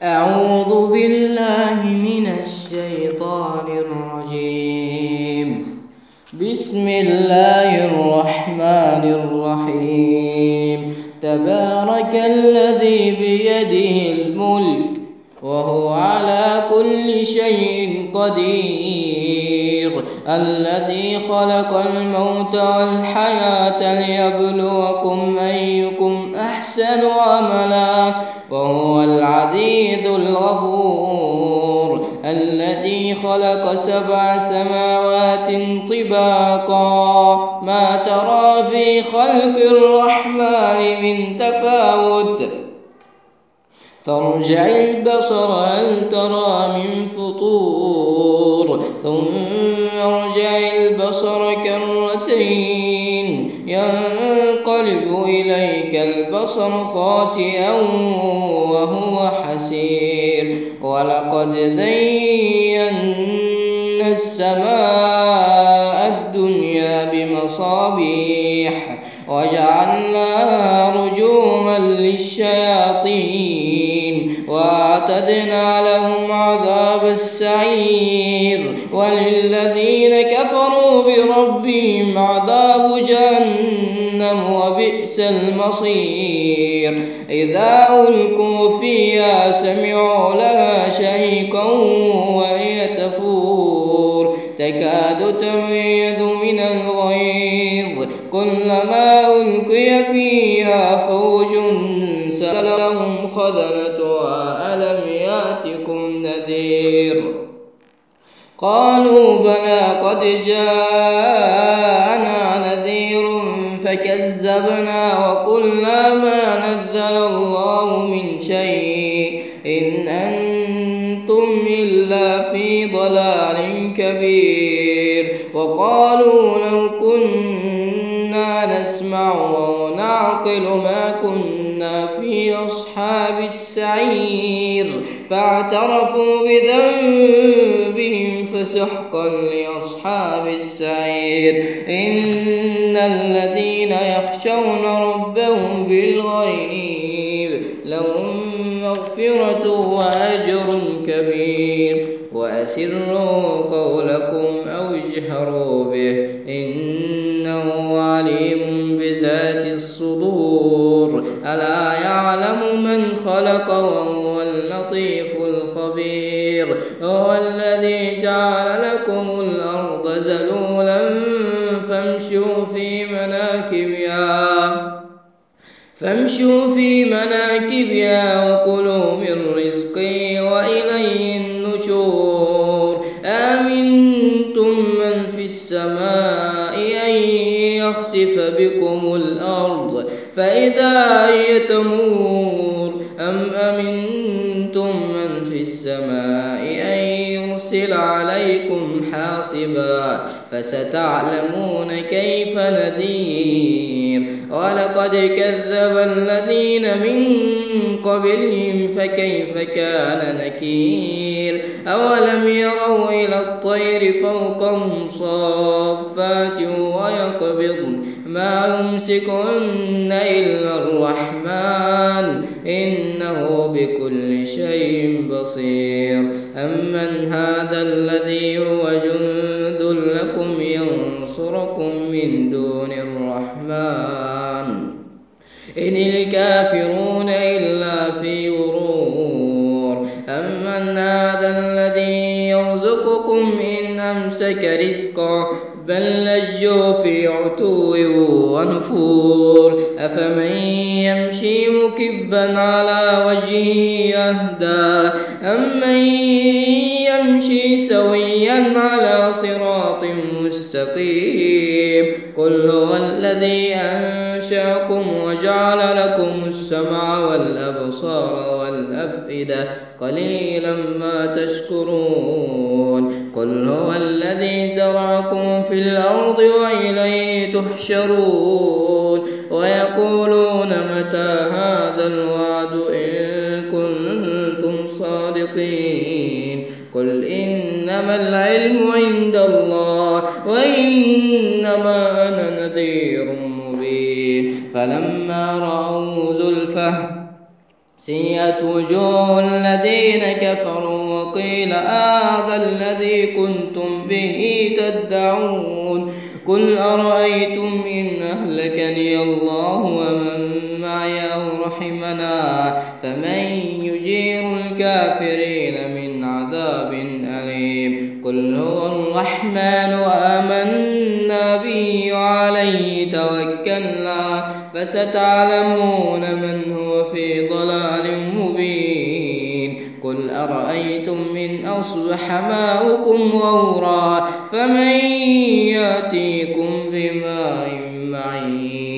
أعوذ بالله من الشيطان الرجيم. بسم الله الرحمن الرحيم. تبارك الذي بيده الملك وهو على كل شيء قدير، الذي خلق الموت والحياة ليبلوكم أيكم أحسن عملا وهو العزيز الغفور، الذي خلق 7 سماوات طباقا ما ترى في خلق الرحمن من تفاوت فارجع البصر هل ترى من فطور ثم ارجع البصر كرتين ينقلب إليك البصر خاسئا وهو حسير، ولقد زينا السماء الدنيا بمصابيح وجعلناها رجوما للشياطين وأعتدنا لهم عذاب السعير، وللذين كفروا بربهم عذاب جهنم وبئس المصير. إذا ألقوا فيها سمعوا لها شهيقا وهي تفور تكاد تميز من الغيظ كلما ألقي فيها فوج سألهم خزنتها ألم يأتكم نذير؟ قالوا بلى قد جاءنا نذير فكذبنا وقلنا ما نزل الله من شيء إن أنتم إلا في ضلال كبير. وقالوا لو كنا نسمع ونعقل ما كنا في أصحاب السعير فاعترفوا بذنبهم فسحقا لأصحاب السعير. إن الذين يخشون ربهم بالغيب لهم مغفرة وأجر كبير. وأسروا قولكم أو اجهروا به إنه عليم بذات الصدور. ألا يعلم من خلق وهو اللطيف الخبير. هو الذي جعل لكم الأرض ذلولا فامشوا في مناكبها وكلوا من رزقه وإليه النشور. آمنتم من في السماء أن يخسف بكم الأرض فإذا هي تمور أم أمنتم من في السماء أن يرسل عليكم حاصبا فستعلمون كيف نذير. ولقد كذب الذين من قبلهم فكيف كان نكير. أولم يروا إلى الطير فوقهم صافات ويقبضن ما يمسكهن إلا الرحمن إنه بكل شيء بصير. أمن هذا الذي هو جند لكم ينصركم من دون الرحمن إن الكافرون إلا في غرور. أمن هذا الذي يرزقكم إن أمسك رزقه بل لجوا في عتو ونفور. أفمن يمشي مكبا على وجهه أهدى أمن يمشي سويا على صراط مستقيم. قل هو الذي أنشأكم وجعل لكم السمع والأبصار والأفئدة قليلا ما تشكرون. قل هو الذي زرعكم في الأرض وإليه تحشرون. ويقولون متى هذا الوعد إن كنتم صادقين. قل إنما العلم عند الله وإنما أنا نذير مبين. فلما رأوا زلفة سيئت وجوه الذين كفروا وقيل هذا الذي كنتم به تدعون قل أرأيتم إن أهلكني الله ومن معي أو رحمنا فمن يجير الكافرين من عذاب أليم قل هو الرحمن وآمنا به وعليه توكلنا فستعلمون من هو في ضلال مبين قل أرأيتم إن أصبح ماؤكم غورا فمن يأتيكم بماء معين